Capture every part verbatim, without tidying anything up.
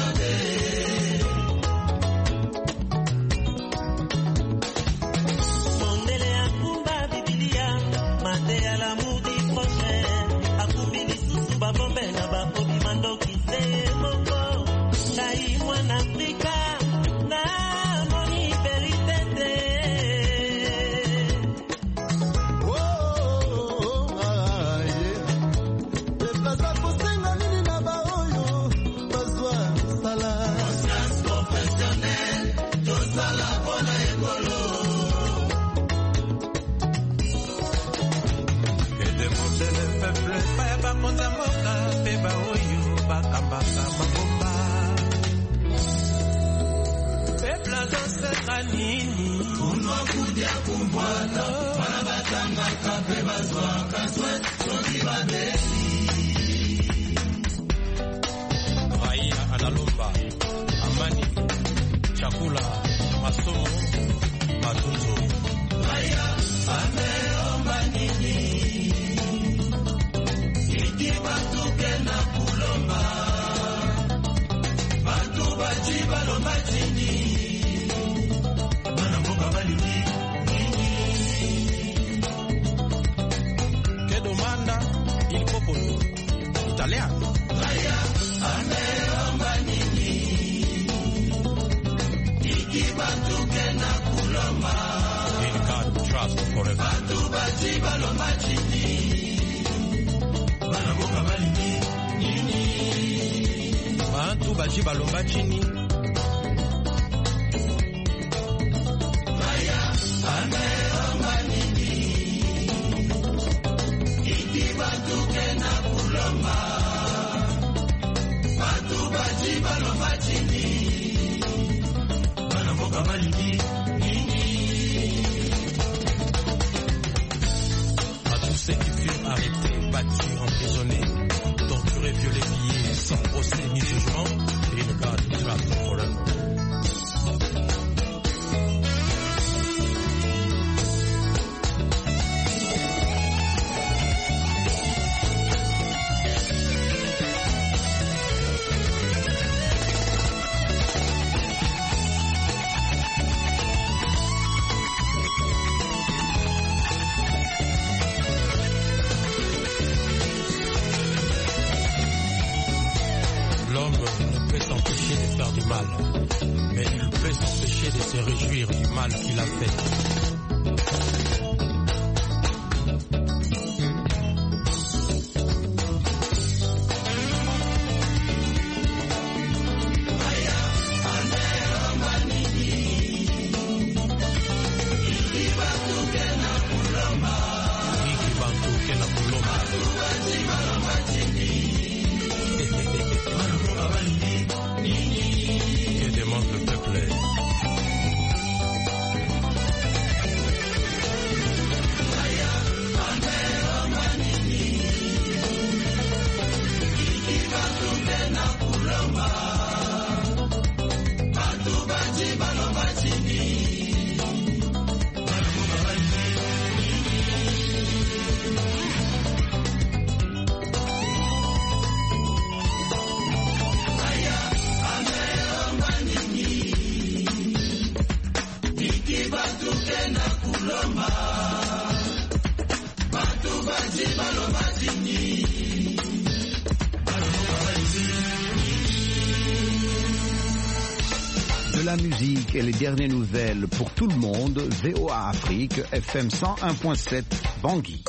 De la musique et les dernières nouvelles pour tout le monde, V O A Afrique, F M cent un point sept, Bangui.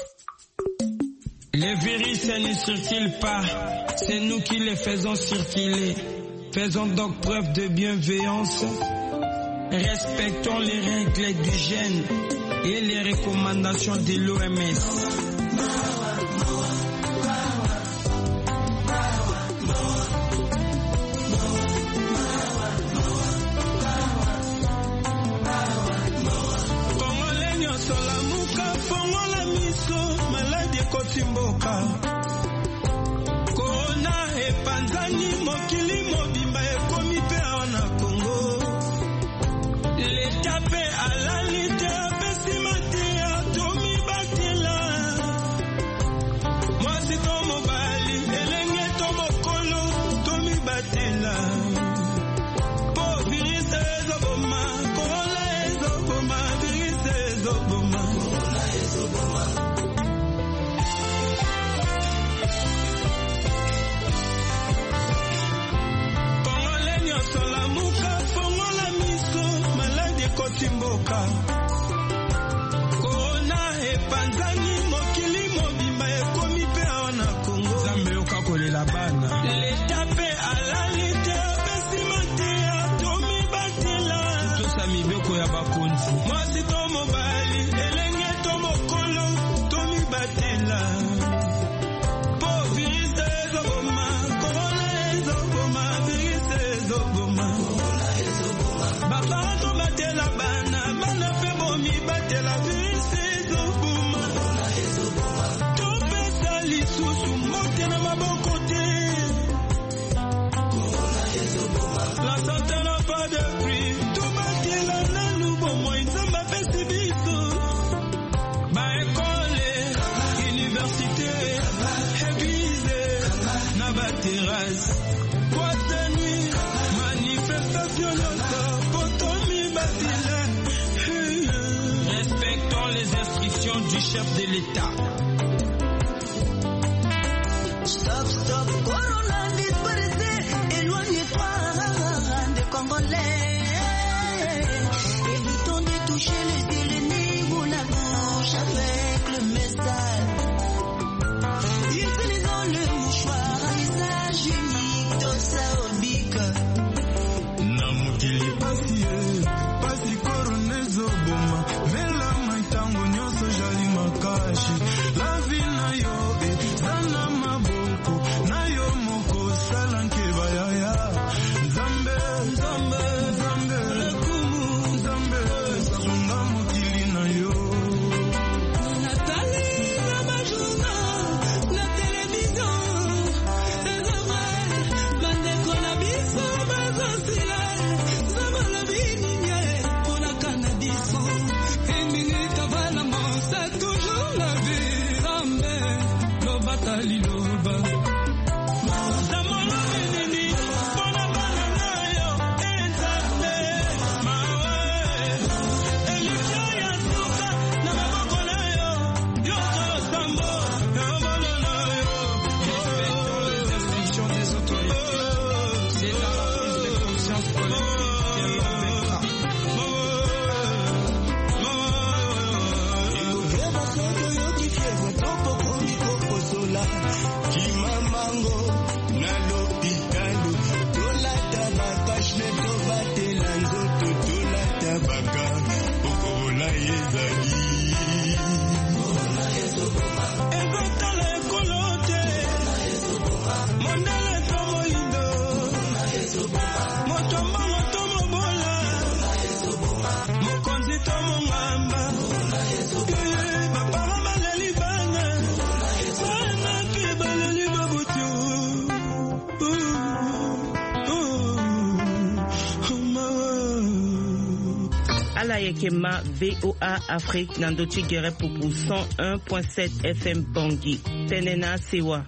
Les virus ne circulent pas, c'est nous qui les faisons circuler. Faisons donc preuve de bienveillance, respectons les règles d'hygiène et les recommandations de l'O M S. Corona epanzani mokili mobimba ekomi pe na Congo. L'État pe alali te apesi matia tomi batela. Mwasi to mobali elenge to mokolo tomi batela. ekoti mboka korona epanzani mokili mobimba ekomi pe awa na Kongo Nzambe okakolela bana leta pe alali te apesima te atomi batela tosa mibeko ya bakonzi mwasi to mobali elenge to mokolo tomi batela po virus ezoboma korona ezoboma virus ezoboma baba to batela bana bana pe bomi batela virus ezoboma to pesa lisusu mote na maboko te la santé n'a pas de prix to batela nanu bomo nzamba pesi biso ba ekole université église na ba terrasse boîte de nuit manifestation nyonso potomi batela. Respectons les instructions du chef de l'État. Stop, stop, Corona disparaissez, éloignez-toi des Congolais. Évitons de toucher le ciel ou la bouche avec le message. Utilisons le mouchoir à usage unique, Tosa Obique. Namukili pasie, pasi korona ezoboma, mela maitango nyonso jali makashi. La vie na yo ezana maboko, na yo moko sala nkeba yaya. Nzambe, Nzambe, Nzambe, lekumu, Nzambe, sunga mokili na yo. Nathalie, na ma journal, na télévision, c'est vrai, bandeko na biso, bazosila, zama la bininye, pour la canadiso, une minute avant la mort, c'est toujours la vie, Zambé, loba tali loba. Zamolo binini, bona bana na yo, Nzambe, mawe. Elikya ya suka, na maboko na yo, yoko sambo, na mabolo na yo. Respectons les instructions des autorités. C'est dans la prise de conscience collective qu'elle l'empêchera. Ekokeba soto yokifié, topo komiko kosola. Kimamango, na l'hôpitalo, tola tabaka, shne tobatela nzoto, tola tabaka, okola ezali. Ezotala ekolo te, mondele to moyindo, moto mbongo to mobola, mokonzi to mongamba, Eh, bapara baleli bana, bana ke baleli babutu. Oh, oh, oh, mawa. Ala Yekema V O A Afrique Nando Tigere Poupou cent un point sept F M Bangui Tenena Sewa.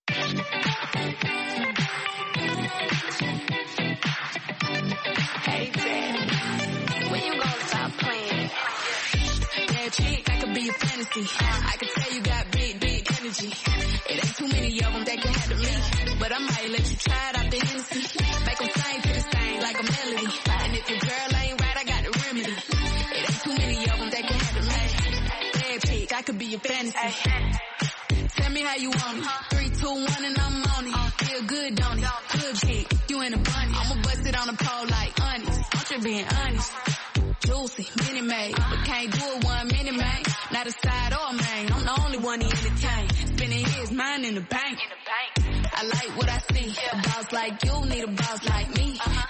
Hey, Dad, when you gonna stop playing? Bad chick, I could be a fantasy. I could tell you got big, big energy. It ain't too many of them that can handle me. But I might let you try it out the Hennessy. Make them sing to this thing like a melody. And if your girl ain't right, I got the remedy. It ain't too many of them that can handle me. Bad chick, I could be a fantasy. Tell me how you want it. Three, two, one, and I'm on it. Feel good, don't it? Good chick, you in a bunny. I'ma bust it on the pole like honest. I'm just being honest. Juicy, mini made, but can't do it one minute, man. Not a side or a main. I'm the only one he entertain. Spending his mind in the bank. I like what I see. A boss like you need a boss like me.